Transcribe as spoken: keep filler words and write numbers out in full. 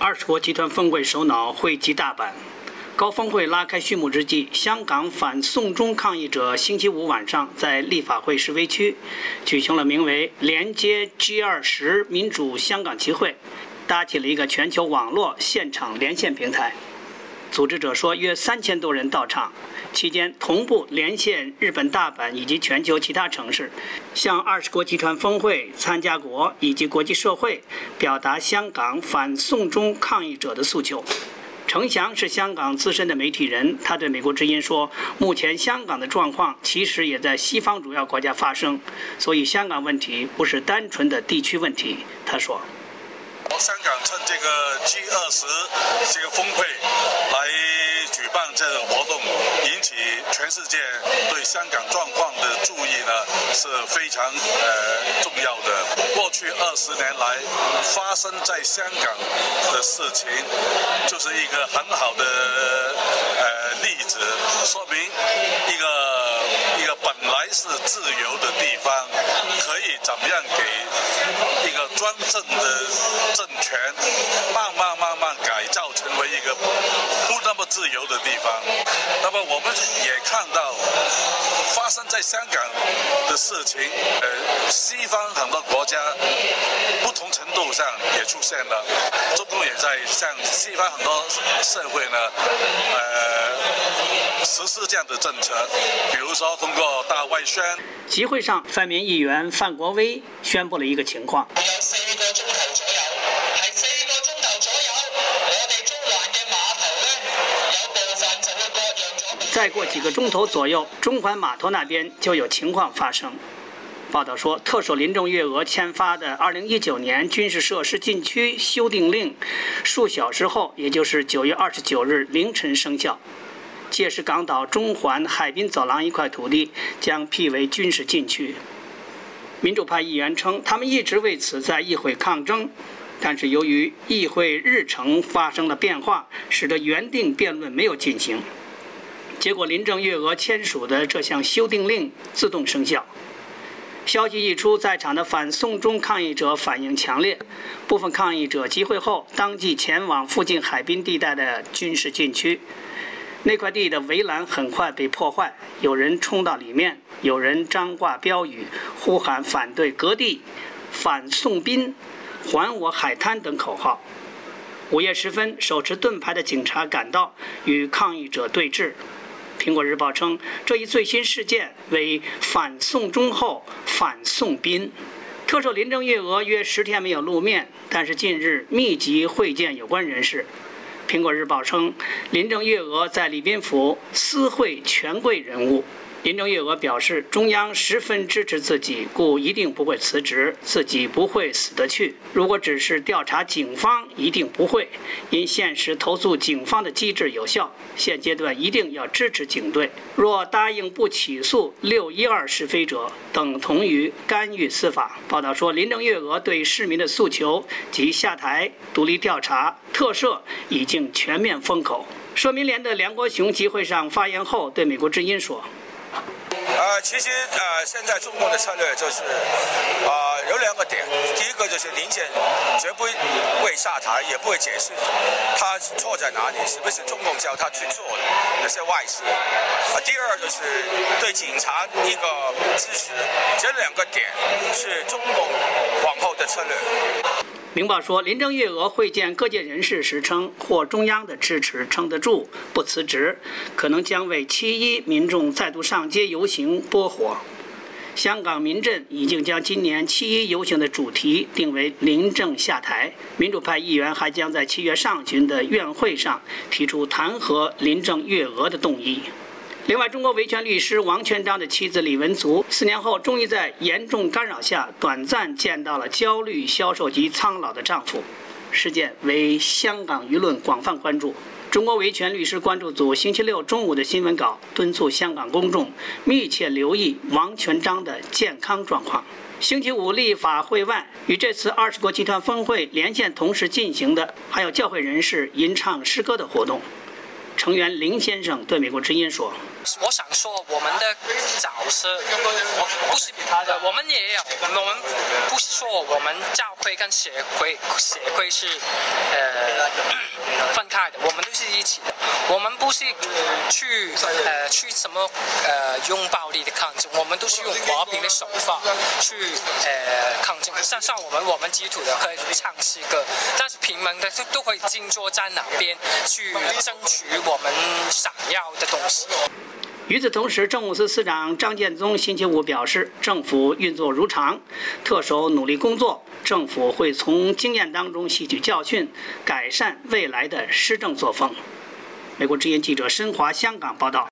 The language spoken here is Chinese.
二十国集团峰会首脑汇集大阪。高峰会拉开序幕之际，香港反送中抗议者星期五晚上在立法会示威区举行了名为“连接 G 二十 民主香港集会”，搭起了一个全球网络现场连线平台。组织者说，约三千多人到场，期间同步连线日本大阪以及全球其他城市，向二十国集团峰会参加国以及国际社会表达香港反送中抗议者的诉求。程翔是香港资深的媒体人，他对美国之音说，目前香港的状况其实也在西方主要国家发生，所以香港问题不是单纯的地区问题。他说， 香港趁这个 G 二十 这个峰会来举办这种活动，引起全世界对香港状况的注意呢，是非常呃重要的。过去二十年来发生在香港的事情，就是一个很好的呃例子，说明一个一个本来是自由的地方，可以怎么样给一个专政的政权慢慢慢慢改造成为一个不那么自由的地方。那么我们也看到发生在香港的事情，呃，西方很多国家不同程度上也出现了，中共也在向西方很多社会呢，呃，实施这样的政策，比如说通过大外宣。 集会上，泛民议员范国威宣布了一个情况。 有四個鐘頭左右，係四個鐘頭左右，我哋中環嘅碼頭咧，有部分就會割讓咗。 再過幾個鐘頭左右，中環碼頭那邊就有情況發生。報道說，特首林鄭月娥簽發的二零一九年軍事設施禁區修訂令，數小時後，也就是九月二十九日凌晨生效。屆時港島中環海濱走廊一塊土地將辟為軍事禁區。民主派議員稱，他們一直為此在議會抗爭，但是由於議會日程發生了變化，使得原定辯論沒有進行。結果林鄭月娥簽署的這項修訂令自動生效。消息一出，在場的反送中抗議者反應強烈，部分抗議者集會後當即前往附近海濱地帶的軍事禁區。那塊地的圍欄很快被破壞，有人衝到裡面，有人張掛標語，呼喊反對割地、反送賓、還我海灘等口號。午夜時分，手持盾牌的警察趕到，與抗議者對峙。蘋果日報稱，這一最新事件為反送中後反送賓。特首林鄭月娥約十天沒有露面，但是近日密集會見有關人士。蘋果日報稱，林鄭月娥在禮賓府私會權貴人物。林鄭月娥表示，中央十分支持自己，故一定不會辭職，自己不會死得去。如果只是調查警方，一定不會，因現實投訴警方的機制有效，現階段一定要支持警隊。若答應不起訴六一二是非者，等同於干預司法。報道說，林鄭月娥對市民的訴求及下台、獨立調查、特赦已經全面封口。社民連的梁國雄集會上發言後，對美國之音說。 呃，其實呃，現在中共的策略就是啊、呃，有兩個點。第一個就是林鄭絕不會下台，也不會解釋他錯在哪裡，是不是中共叫他去做那些壞事。啊，第二就是對警察一個支持，這兩個點是中共往後的策略。 明報說，林鄭月娥會見各界人士時稱，獲中央的支持撐得住，不辭職，可能將為七一民眾再度上街遊行撥火。香港民陣已經將今年七一遊行的主題定為林鄭下台。民主派議員還將在七月上旬的院會上提出彈劾林鄭月娥的動議。另外，中國維權律師王全璋的妻子李文足四年後終於在嚴重干擾下短暫見到了焦慮、消瘦及蒼老的丈夫。事件為香港輿論廣泛關注。中國維權律師關注組星期六中午的新聞稿敦促香港公眾密切留意王全璋的健康狀況。星期五立法會外，與這次二十國集團峰會連線同時進行的，還有教會人士吟唱詩歌的活動。成員林先生對美國之音說：“ 我想說，我們的角色不是的，我們也有，我們不是說我們教會跟協會協會是呃一起的。我们不是去呃去什么呃用暴力的抗争，我们都是用和平的手法去呃抗争。像像我们我们基督徒的可以唱诗歌，但是平民的都都会静坐在那边去争取我们想要的东西。 与此同时，政务司司长张建宗星期五表示，政府运作如常，特首努力工作，政府会从经验当中吸取教训，改善未来的施政作风。美国之音记者申华香港报道。